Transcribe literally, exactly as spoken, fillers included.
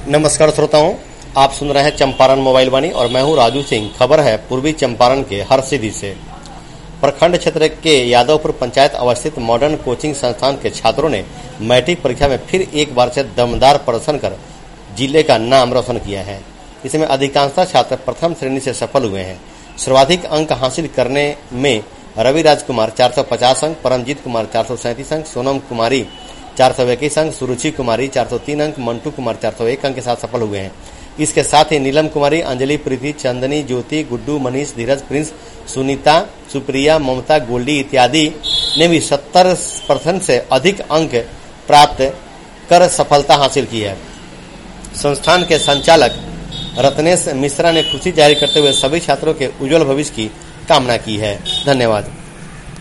नमस्कार श्रोताओं, आप सुन रहे हैं चंपारण मोबाइल वाणी और मैं हूं राजू सिंह। खबर है पूर्वी चंपारण के हरसिद्धि से। प्रखंड क्षेत्र के यादवपुर पंचायत अवस्थित मॉडर्न कोचिंग संस्थान के छात्रों ने मैट्रिक परीक्षा में फिर एक बार से दमदार प्रदर्शन कर जिले का नाम रोशन किया है। इसमें अधिकांशतः छात्र प्रथम श्रेणी से सफल हुए हैं। सर्वाधिक अंक हासिल करने में रवि राजकुमार चार सौ पचास अंक, परमजीत कुमार चार सौ सैंतीस अंक, सोनम कुमारी चार सौ इक्कीस अंक, सुरुचि कुमारी चार सौ तीन अंक, मंटू कुमार चार सौ एक अंक के साथ सफल हुए हैं। इसके साथ ही नीलम कुमारी, अंजलि, प्रीति, चंदनी, ज्योति, गुड्डू, मनीष, धीरज, प्रिंस, सुनीता, सुप्रिया, ममता, गोल्डी इत्यादि ने भी सत्तर प्रतिशत से अधिक अंक प्राप्त कर सफलता हासिल की है। संस्थान के संचालक रत्नेश मिश्रा ने खुशी जाहिर करते हुए सभी छात्रों के उज्जवल भविष्य की कामना की है। धन्यवाद।